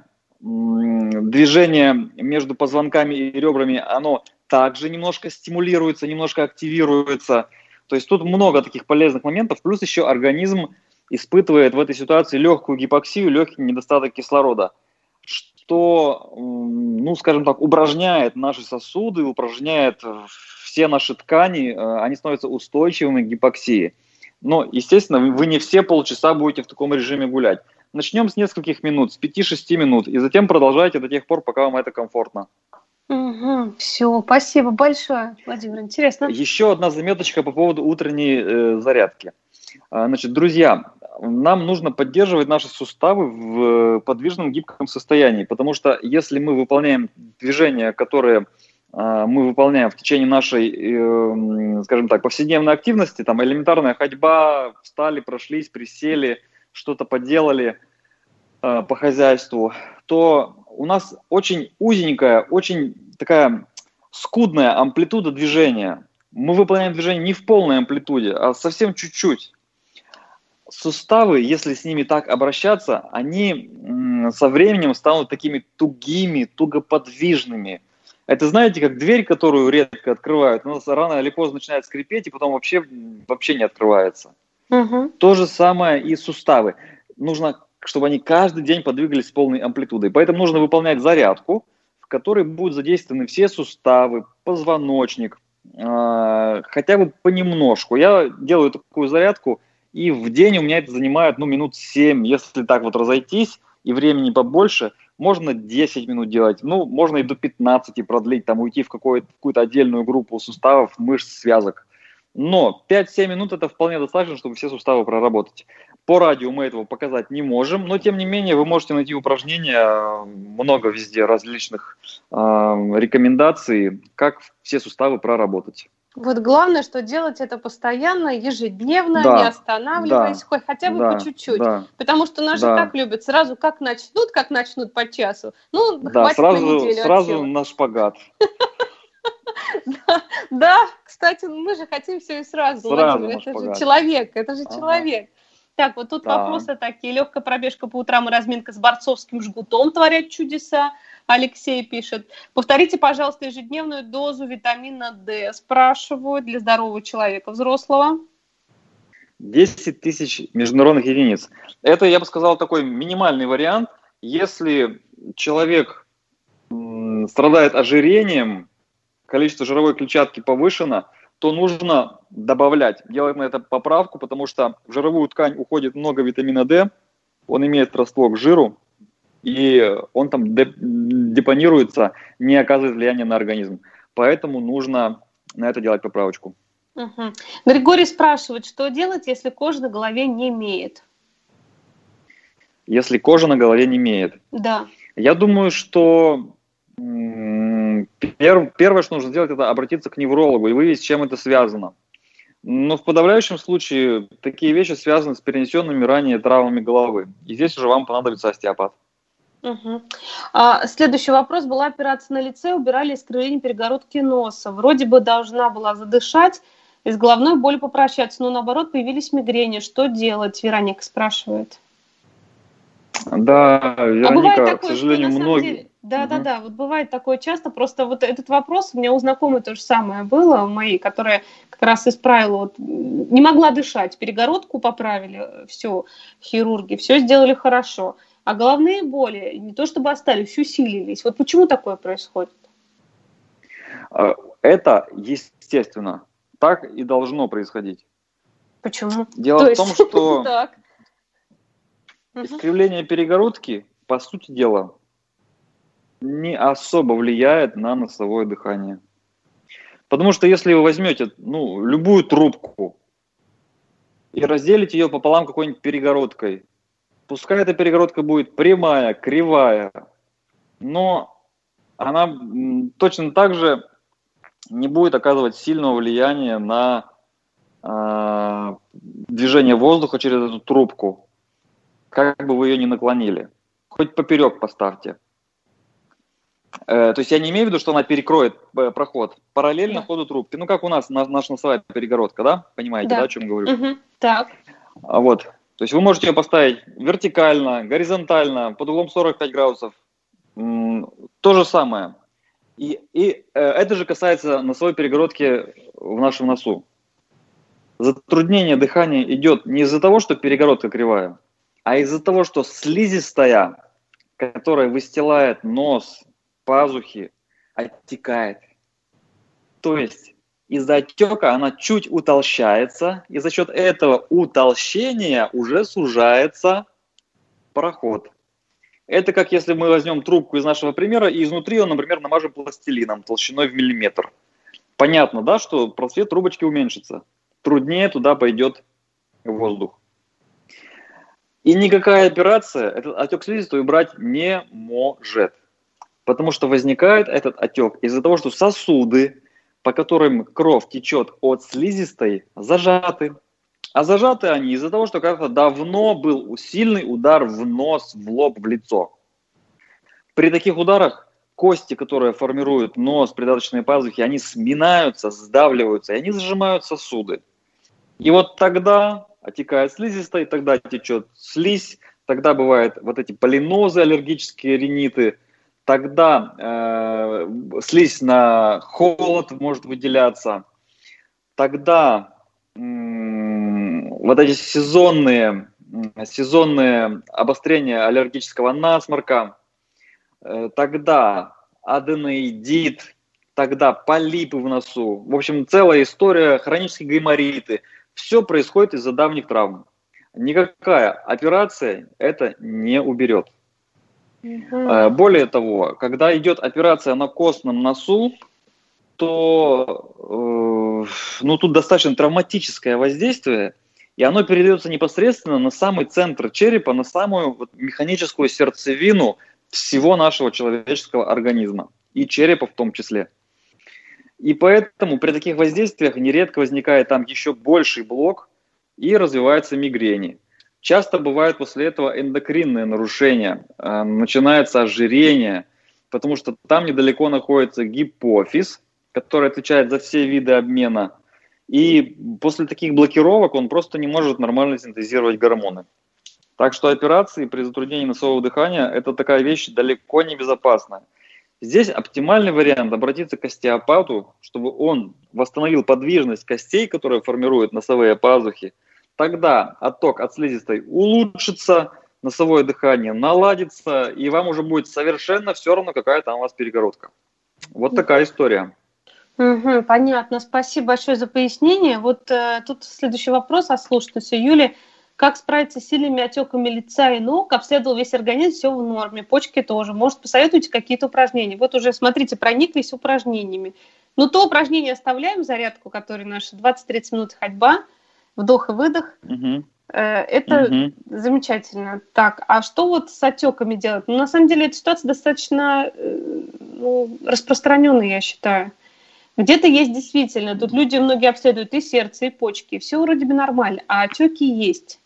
S4: движение между позвонками и ребрами, оно также немножко стимулируется, немножко активируется. То есть тут много таких полезных моментов, плюс еще организм испытывает в этой ситуации легкую гипоксию, легкий недостаток кислорода, что, ну, скажем так, упражняет наши сосуды, упражняет все наши ткани, они становятся устойчивыми к гипоксии. Но, естественно, вы не все полчаса будете в таком режиме гулять. Начнем с нескольких минут, с пяти-шести минут, и затем продолжайте до тех пор, пока вам это комфортно.
S3: Угу, все, спасибо большое, Владимир, интересно.
S4: Еще одна заметочка по поводу утренней э, зарядки. Значит, друзья, нам нужно поддерживать наши суставы в подвижном гибком состоянии, потому что если мы выполняем движения, которые э, мы выполняем в течение нашей, э, скажем так, повседневной активности, там элементарная ходьба, встали, прошлись, присели, что-то поделали э, по хозяйству, то у нас очень узенькая, очень такая скудная амплитуда движения. Мы выполняем движение не в полной амплитуде, а совсем чуть-чуть. Суставы, если с ними так обращаться, они со временем станут такими тугими, тугоподвижными. Это, знаете, как дверь, которую редко открывают, но рано или поздно начинает скрипеть и потом вообще, вообще не открывается. Угу. То же самое и суставы. Нужно, чтобы они каждый день подвигались с полной амплитудой. Поэтому нужно выполнять зарядку, в которой будут задействованы все суставы, позвоночник, э, хотя бы понемножку. Я делаю такую зарядку, и в день у меня это занимает, ну, минут семь. Если так вот разойтись и времени побольше, можно десять минут делать. Ну, можно и до пятнадцати продлить, там уйти в какую-то, какую-то отдельную группу суставов, мышц, связок. Но пять-семь минут это вполне достаточно, чтобы все суставы проработать. По радио мы этого показать не можем, но тем не менее вы можете найти упражнения, много везде различных э, рекомендаций, как все суставы проработать.
S3: Вот главное, что делать это постоянно, ежедневно, да, не останавливаясь, да, хотя бы да, по чуть-чуть. Да, потому что наши да. так любят, сразу как начнут, как начнут по часу. Ну,
S4: да, хватит сразу, на неделю. Сразу на шпагат.
S3: Да, кстати, мы же хотим все и сразу, Владимир, это же человек, это же человек. Так, вот тут вопросы такие. Легкая пробежка по утрам и разминка с борцовским жгутом творят чудеса. Алексей пишет. Повторите, пожалуйста, ежедневную дозу витамина D, спрашивают, для здорового человека, взрослого.
S4: десять тысяч международных единиц. Это, я бы сказал, такой минимальный вариант. Если человек м, страдает ожирением, количество жировой клетчатки повышено, то нужно добавлять, делать на это поправку, потому что в жировую ткань уходит много витамина D, он имеет родство к жиру, и он там депонируется, не оказывает влияния на организм. Поэтому нужно на это делать поправочку.
S3: Угу. Григорий спрашивает, что делать, если кожа на голове не имеет?
S4: Если кожа на голове не имеет?
S3: Да.
S4: Я думаю, что м- пер- первое, что нужно сделать, это обратиться к неврологу и выяснить, с чем это связано. Но в подавляющем случае такие вещи связаны с перенесенными ранее травмами головы. И здесь уже вам понадобится остеопат.
S3: Угу. А, следующий вопрос. Была операция на лице, убирали искривление перегородки носа. Вроде бы должна была задышать и с головной болью попрощаться, но наоборот появились мигрени. Что делать? Вероника спрашивает.
S4: Да, Вероника, а такое, к сожалению, многие...
S3: Деле... Да, угу. да, да, вот бывает такое часто. Просто вот этот вопрос, у меня у знакомой то же самое было, у моей, которая как раз исправила, вот, не могла дышать, перегородку поправили, все, хирурги, все сделали хорошо. А головные боли не то чтобы остались, усилились. Вот почему такое происходит?
S4: Это естественно. Так и должно происходить.
S3: Почему?
S4: Дело то в том, что искривление перегородки, по сути дела, не особо влияет на носовое дыхание. Потому что если вы возьмете ну, любую трубку и разделите ее пополам какой-нибудь перегородкой, пускай эта перегородка будет прямая, кривая, но она точно так же не будет оказывать сильного влияния на э, движение воздуха через эту трубку, как бы вы ее ни наклонили. Хоть поперек поставьте. Э, то есть я не имею в виду, что она перекроет э, проход параллельно
S3: Да. ходу
S4: трубки. Ну, как у нас на, наша носовая перегородка, да? Понимаете, да,
S3: Да.
S4: о чем я говорю?
S3: Угу. Так.
S4: А вот. То есть вы можете ее поставить вертикально, горизонтально, под углом сорок пять градусов. М, то же самое. И, и э, это же касается носовой перегородки в нашем носу. Затруднение дыхания идет не из-за того, что перегородка кривая, а из-за того, что слизистая, которая выстилает нос, пазухи, оттекает. То есть из-за отека она чуть утолщается, и за счет этого утолщения уже сужается проход. Это как если мы возьмем трубку из нашего примера и изнутри ее, например, намажем пластилином толщиной в миллиметр. Понятно, да, что просвет трубочки уменьшится. Труднее туда пойдет воздух. И никакая операция этот отек слизистой убрать не может. Потому что возникает этот отек из-за того, что сосуды, по которым кровь течет от слизистой, зажаты. А зажаты они из-за того, что когда-то давно был сильный удар в нос, в лоб, в лицо. При таких ударах кости, которые формируют нос, придаточные пазухи, они сминаются, сдавливаются, и они зажимают сосуды. И вот тогда отекает слизистая, тогда течет слизь, тогда бывают вот эти полинозы, аллергические риниты, тогда э, слизь на холод может выделяться, тогда вот эти сезонные, сезонные обострения аллергического насморка, тогда аденоидит, тогда полипы в носу. В общем, целая история, хронические гаймориты. Все происходит из-за давних травм. Никакая операция это не уберет. Mm-hmm. Более того, когда идет операция на костном носу, то э, ну, тут достаточно травматическое воздействие, и оно передается непосредственно на самый центр черепа, на самую вот, механическую сердцевину всего нашего человеческого организма, и черепа в том числе. И поэтому при таких воздействиях нередко возникает там еще больший блок и развиваются мигрени. Часто бывают после этого эндокринные нарушения, э, начинается ожирение, потому что там недалеко находится гипофиз, который отвечает за все виды обмена. И после таких блокировок он просто не может нормально синтезировать гормоны. Так что операции при затруднении носового дыхания – это такая вещь далеко не безопасная. Здесь оптимальный вариант – обратиться к остеопату, чтобы он восстановил подвижность костей, которые формируют носовые пазухи. Тогда отток от слизистой улучшится, носовое дыхание наладится, и вам уже будет совершенно все равно, какая там у вас перегородка. Вот такая история.
S3: Угу, понятно. Спасибо большое за пояснение. Вот э, тут следующий вопрос от слушательницы Юли. Как справиться с сильными отеками лица и ног? Обследовал весь организм, все в норме, почки тоже. Может, посоветуйте какие-то упражнения? Вот уже, смотрите, прониклись упражнениями. Ну, то упражнение оставляем, зарядку, которая наша двадцать-тридцать минут ходьба, вдох и выдох.
S4: Угу.
S3: Э, это угу. замечательно. Так, а что вот с отеками делать? Ну, на самом деле, эта ситуация достаточно э, ну, распространенная, я считаю. Где-то есть действительно, тут люди многие обследуют и сердце, и почки, и все вроде бы нормально, а отеки есть.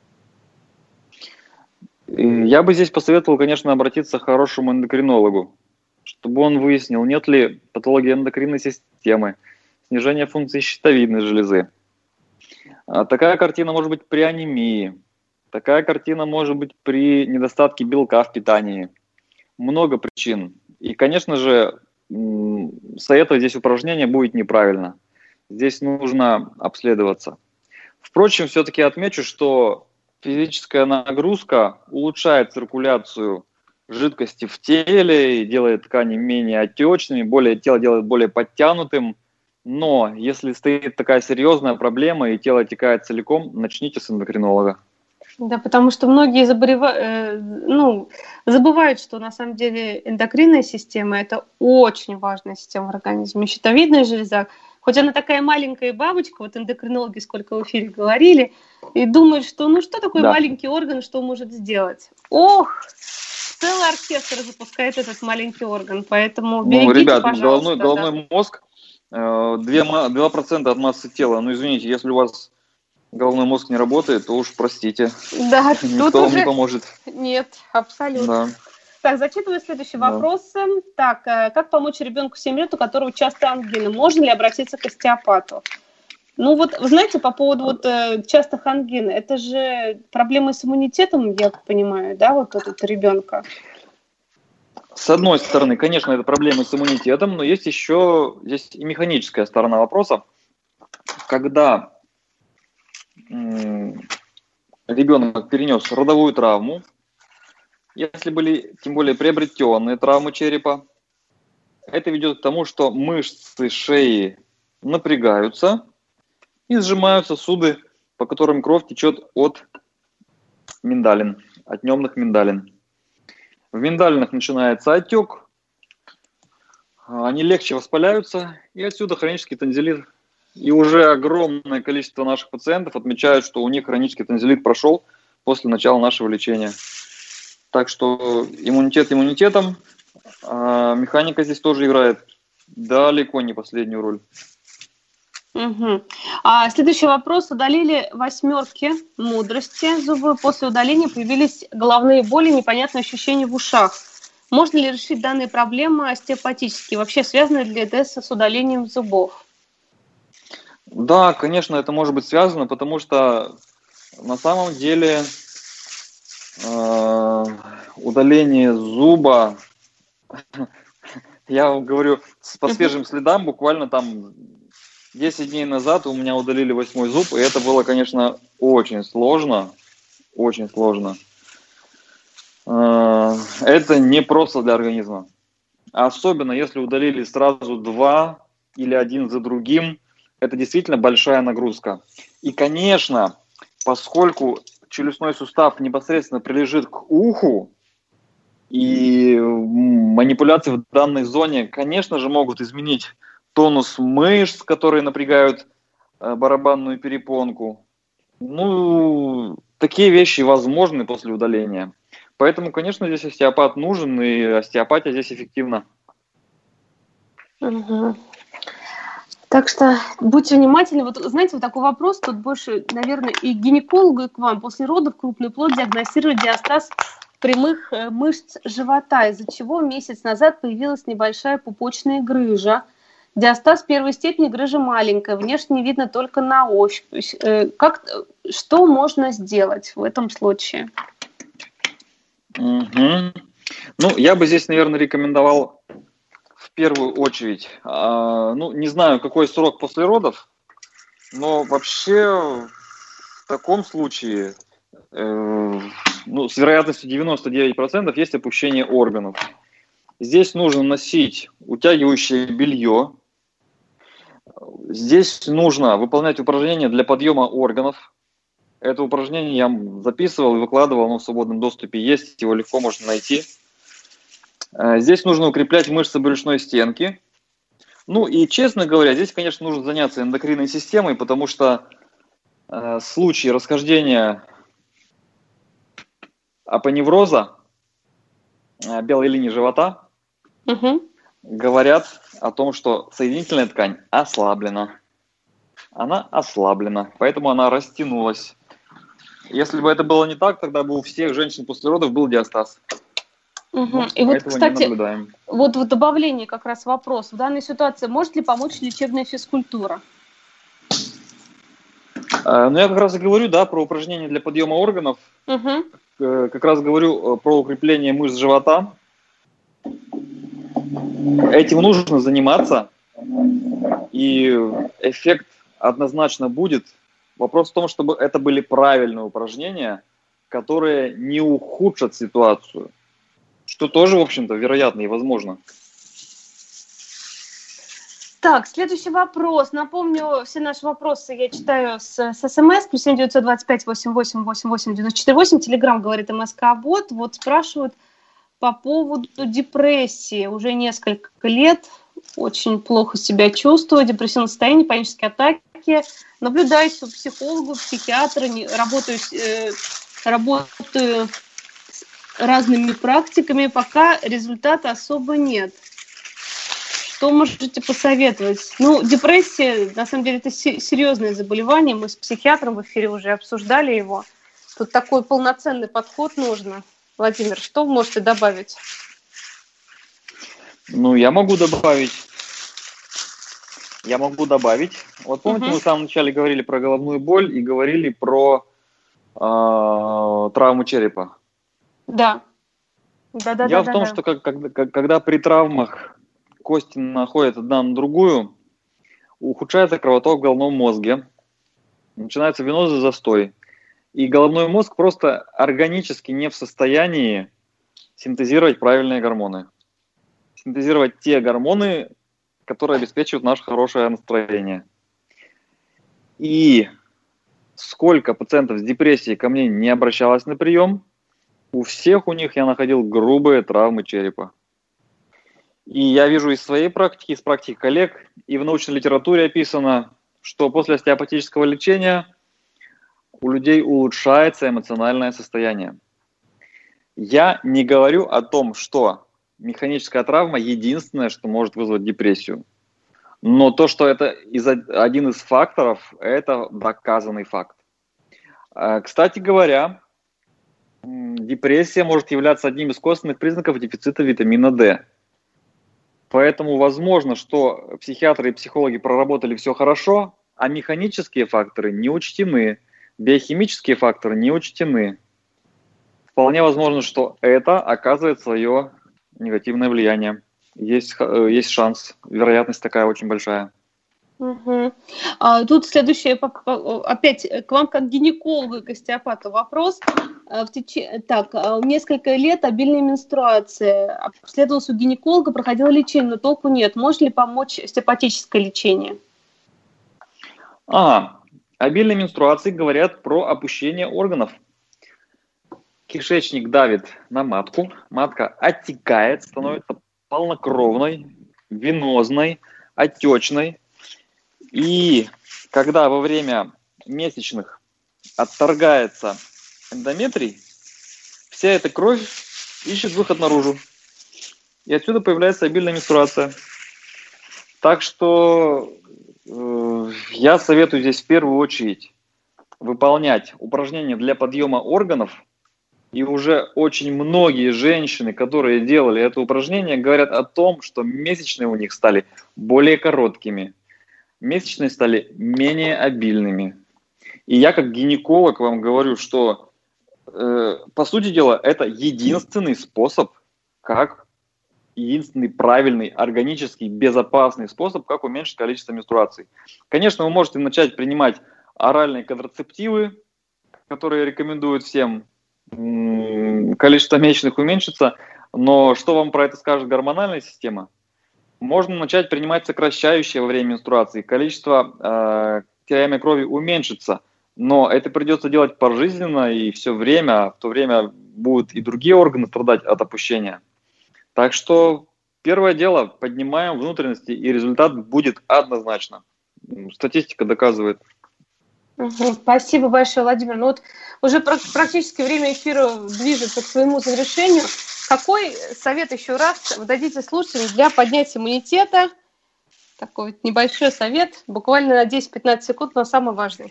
S4: Я бы здесь посоветовал, конечно, обратиться к хорошему эндокринологу, чтобы он выяснил, нет ли патологии эндокринной системы, снижения функции щитовидной железы. Такая картина может быть при анемии, такая картина может быть при недостатке белка в питании. Много причин. И, конечно же, советовать здесь упражнение будет неправильно. Здесь нужно обследоваться. Впрочем, все-таки отмечу, что физическая нагрузка улучшает циркуляцию жидкости в теле и делает ткани менее отечными, более, тело делает более подтянутым. Но если стоит такая серьезная проблема и тело отекает целиком, начните с эндокринолога.
S3: Да, потому что многие заболевают, ну, забывают, что на самом деле эндокринная система – это очень важная система в организме. Щитовидная железа, хоть она такая маленькая бабочка, вот эндокринологи сколько в эфире говорили, и думают, что ну что такое да. маленький орган, что может сделать? Ох, целый оркестр запускает этот маленький орган, поэтому
S4: Ну,
S3: берегите,
S4: ребят,
S3: пожалуйста.
S4: головной, головной
S3: да.
S4: мозг э, два процента от массы тела. Ну, извините, если у вас головной мозг не работает, то уж простите.
S3: Да,
S4: Никто
S3: тут
S4: вам
S3: уже...
S4: не поможет.
S3: Нет, абсолютно.
S4: Да.
S3: Так, зачитываю следующий
S4: Да.
S3: вопрос. Так, э, как помочь ребенку семь лет, у которого часто ангина? Можно ли обратиться к остеопату? Ну вот, вы знаете, по поводу вот, э, частых ангин, это же проблемы с иммунитетом, я понимаю, да, вот этот ребенка?
S4: С одной стороны, конечно, это проблемы с иммунитетом, но есть еще здесь и механическая сторона вопроса. Когда м, ребенок перенес родовую травму, если были, тем более, приобретенные травмы черепа, это ведет к тому, что мышцы шеи напрягаются и сжимаются сосуды, по которым кровь течет от миндалин, от темных миндалин. В миндалинах начинается отек, они легче воспаляются, и отсюда хронический тонзиллит. И уже огромное количество наших пациентов отмечают, что у них хронический тонзиллит прошел после начала нашего лечения. Так что иммунитет иммунитетом, а механика здесь тоже играет далеко не последнюю роль.
S3: Угу. А следующий вопрос. Удалили восьмерки мудрости зубы. После удаления появились головные боли, непонятные ощущения в ушах. Можно ли решить данные проблемы остеопатически? Вообще связано ли это с удалением зубов?
S4: Да, конечно, это может быть связано, потому что на самом деле э, удаление зуба, я вам говорю, по свежим следам, буквально там десять дней назад у меня удалили восьмой зуб, и это было, конечно, очень сложно, очень сложно. Это не просто для организма. Особенно если удалили сразу два или один за другим, это действительно большая нагрузка. И, конечно, поскольку челюстной сустав непосредственно прилежит к уху, и манипуляции в данной зоне, конечно же, могут изменить тонус мышц, которые напрягают э, барабанную перепонку. Ну, такие вещи возможны после удаления. Поэтому, конечно, здесь остеопат нужен, и остеопатия здесь эффективна.
S3: Угу. Так что будьте внимательны. Вот, знаете, вот такой вопрос, тут больше, наверное, и гинекологу, и к вам. После родов крупный плод диагностировали диастаз прямых мышц живота, из-за чего месяц назад появилась небольшая пупочная грыжа. Диастаз первой степени, грыжа маленькая, внешне видно только на ощупь. Как, что можно сделать в этом случае?
S4: Угу. Ну, я бы здесь, наверное, рекомендовал в первую очередь, э, ну, не знаю, какой срок после родов, но вообще в таком случае, э, ну, с вероятностью девяносто девять процентов есть опущение органов. Здесь нужно носить утягивающее белье. Здесь нужно выполнять упражнения для подъема органов. Это упражнение я записывал и выкладывал, оно в свободном доступе есть, его легко можно найти. Здесь нужно укреплять мышцы брюшной стенки. Ну и, честно говоря, здесь, конечно, нужно заняться эндокринной системой, потому что э, случаи расхождения апоневроза э, белой линии живота угу. говорят о том, что соединительная ткань ослаблена. Она ослаблена, поэтому она растянулась. Если бы это было не так, тогда бы у всех женщин после родов был диастаз.
S3: Угу. И вот, кстати, вот в добавлении как раз вопрос. В данной ситуации может ли помочь лечебная физкультура?
S4: Ну, я как раз и говорю, да, про упражнения для подъема органов. Угу. Как раз говорю про укрепление мышц живота. Этим нужно заниматься, и эффект однозначно будет. Вопрос в том, чтобы это были правильные упражнения, которые не ухудшат ситуацию, что тоже, в общем-то, вероятно и возможно.
S3: Так, следующий вопрос. Напомню, все наши вопросы я читаю с, с СМС, плюс семь девятьсот двадцать пять восемьдесят восемь восемьдесят восемь девяносто четыре восемь. Телеграм говорит МСК-бот. Вот спрашивают по поводу депрессии. Уже несколько лет очень плохо себя чувствую, депрессивное состояние, панические атаки. Наблюдаюсь у психолога, психиатра, работаю, э, работаю разными практиками, пока результата особо нет. Что можете посоветовать? Ну, депрессия, на самом деле, это серьезное заболевание. Мы с психиатром в эфире уже обсуждали его. Тут такой полноценный подход нужно. Владимир, что вы можете добавить?
S4: Ну, я могу добавить. Я могу добавить. Вот помните, угу. мы в самом начале говорили про головную боль и говорили про э, травму черепа?
S3: Да. Да, да,
S4: Дело
S3: да,
S4: в том,
S3: да,
S4: что как, как, когда при травмах кости находят одна на другую, ухудшается кровоток в головном мозге, начинается венозный застой, и головной мозг просто органически не в состоянии синтезировать правильные гормоны. Синтезировать те гормоны, которые обеспечивают наше хорошее настроение. И сколько пациентов с депрессией ко мне не обращалось на прием, у всех у них я находил грубые травмы черепа. И я вижу из своей практики, из практики коллег, и в научной литературе описано, что после остеопатического лечения у людей улучшается эмоциональное состояние. Я не говорю о том, что механическая травма единственное, что может вызвать депрессию. Но то, что это из, один из факторов, это доказанный факт. Кстати говоря, депрессия может являться одним из косвенных признаков дефицита витамина D. Поэтому возможно, что психиатры и психологи проработали все хорошо, а механические факторы не учтены, биохимические факторы не учтены. Вполне возможно, что это оказывает свое негативное влияние. Есть, есть шанс, вероятность такая очень большая.
S3: Угу. А, тут следующее, опять к вам как гинекологу и к остеопату вопрос. В теч... Так, несколько лет обильная менструация. Обследовалась у гинеколога, проходила лечение, но толку нет. Может ли помочь остеопатическое лечение?
S4: А, обильные менструации говорят про опущение органов. Кишечник давит на матку, матка оттекает, становится полнокровной, венозной, отечной. И когда во время месячных отторгается эндометрий, вся эта кровь ищет выход наружу. И отсюда появляется обильная менструация. Так что э, я советую здесь в первую очередь выполнять упражнения для подъема органов. И уже очень многие женщины, которые делали это упражнение, говорят о том, что месячные у них стали более короткими. Месячные стали менее обильными. И я как гинеколог вам говорю, что, э, по сути дела, это единственный способ, как, единственный правильный, органический, безопасный способ, как уменьшить количество менструаций. Конечно, вы можете начать принимать оральные контрацептивы, которые рекомендуют всем, м- количество месячных уменьшится, но что вам про это скажет гормональная система? Можно начать принимать сокращающие во время менструации. Количество э, теряемой крови уменьшится, но это придется делать пожизненно и все время. В то время будут и другие органы страдать от опущения. Так что первое дело, поднимаем внутренности, и результат будет однозначно. Статистика доказывает.
S3: Угу. Спасибо большое, Владимир. Ну вот уже практически время эфира движется к своему завершению. Какой совет еще раз вы дадите слушателям для поднятия иммунитета? Такой вот небольшой совет, буквально на десять-пятнадцать секунд, но самый важный.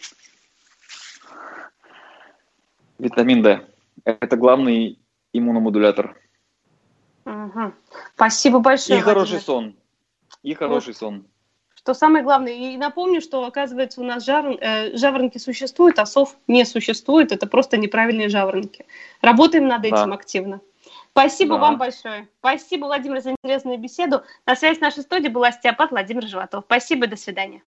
S4: Витамин D. Это главный иммуномодулятор.
S3: Угу. Спасибо большое,
S4: И
S3: Владимир.
S4: хороший сон. И хороший вот. сон.
S3: Что самое главное. И напомню, что, оказывается, у нас жар, э, жаворонки существуют, а сов не существует. Это просто неправильные жаворонки. Работаем над этим да. активно. Спасибо да. вам большое. Спасибо, Владимир, за интересную беседу. На связи с нашей студией был остеопат Владимир Животов. Спасибо, до свидания.